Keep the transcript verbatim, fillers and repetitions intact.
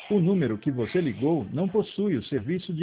O número que você ligou não possui o serviço de